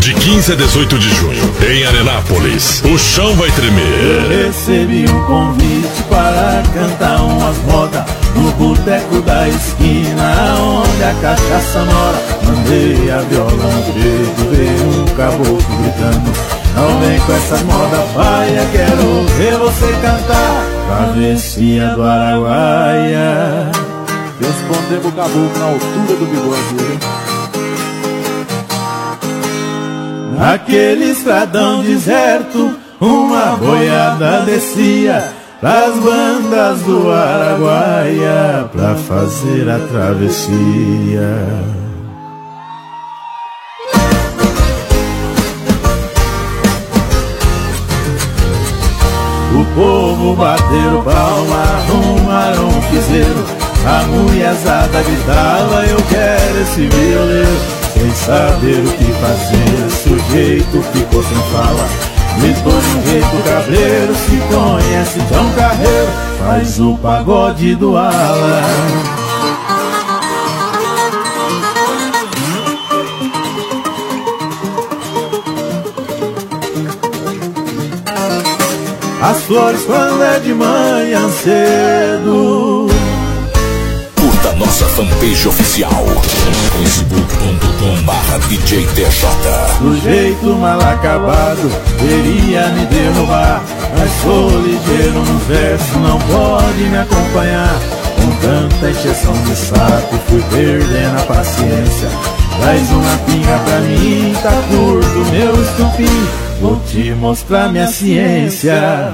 De 15 a 18 de junho, em Arenápolis, o chão vai tremer. Eu recebi um convite para cantar umas modas no boteco da esquina, onde a cachaça mora. Mandei a viola no peito, veio um caboclo gritando: não vem com essas modas paia, quero ver você cantar Travessia do Araguaia. Respondemos o caboclo na altura do bigode, hein? Naquele estradão deserto, uma boiada descia pras bandas do Araguaia pra fazer a travessia. O povo bateram palma, arrumaram um piseiro, a mulherzada gritava: eu quero esse violeiro. Sem saber o que fazer, o sujeito ficou sem fala. Gritou de um jeito cabreiro: se conhece João Carreiro, faz o pagode do ala. As flores quando é de manhã cedo. Curta nossa fanpage oficial, facebook.com/DJTJ. Do jeito mal acabado, queria me derrubar, mas sou ligeiro no verso, não pode me acompanhar. Com tanta encheção de saco, fui perdendo a paciência. Traz uma pinga pra mim, tá curto meu estupim, vou te mostrar minha ciência.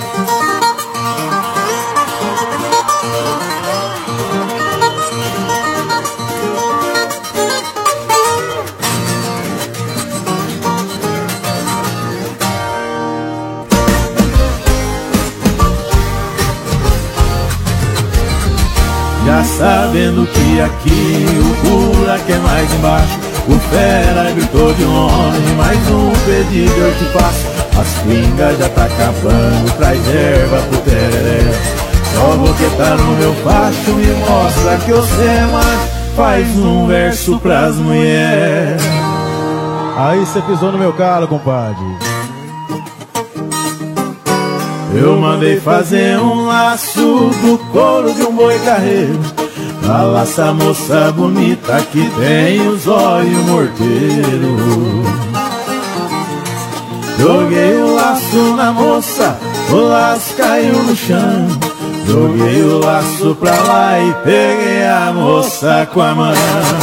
Já sabendo que aqui o buraco é mais embaixo, o fera gritou de longe: mais um pedido eu te faço. As pingas já tá acabando, traz erva pro tereré. Só vou que tá no meu facho, me mostra que você é macho, faz um verso pras mulheres. Aí você pisou no meu calo, compadre. Eu mandei fazer um laço do couro de um boi carreiro, pra laçar a moça bonita que tem os olhos morteiros. Joguei o laço na moça, o laço caiu no chão. Joguei o laço pra lá e peguei a moça com a mão.